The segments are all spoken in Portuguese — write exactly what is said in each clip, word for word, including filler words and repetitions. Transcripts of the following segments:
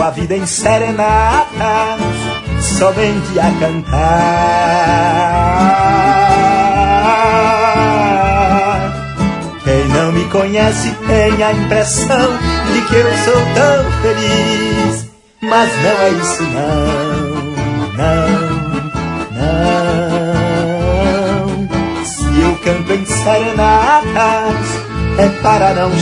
a vida em serenatas, somente a cantar. Quem não me conhece tem a impressão de que eu sou tão feliz, mas não é isso não, não, não. Se eu canto em serenatas é para não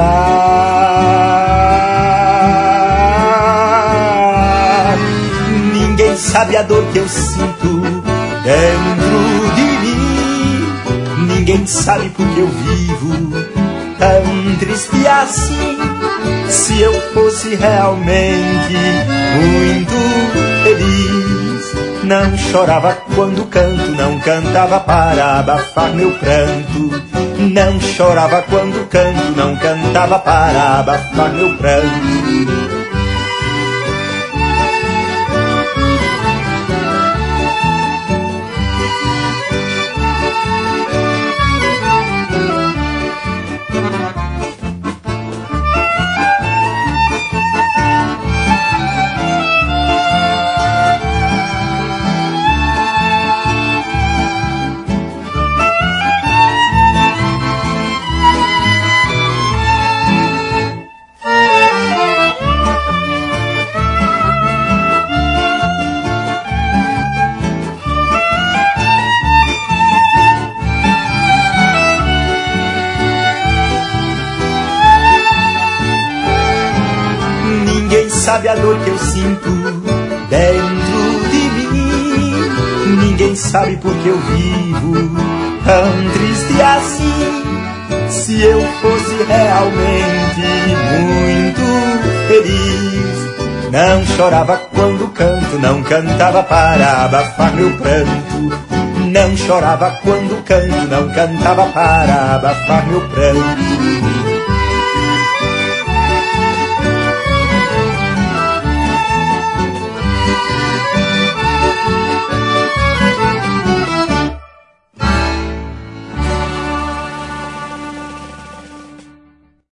chorar. Ninguém sabe a dor que eu sinto dentro de mim, ninguém sabe porque eu vivo tão triste assim. Se eu fosse realmente muito feliz, não chorava quando canto, não cantava para abafar meu pranto. Não chorava quando canto, não cantava para abafar meu pranto. Sabe a dor que eu sinto dentro de mim, ninguém sabe porque eu vivo tão triste assim. Se eu fosse realmente muito feliz, não chorava quando canto, não cantava para abafar meu pranto. Não chorava quando canto, não cantava para abafar meu pranto.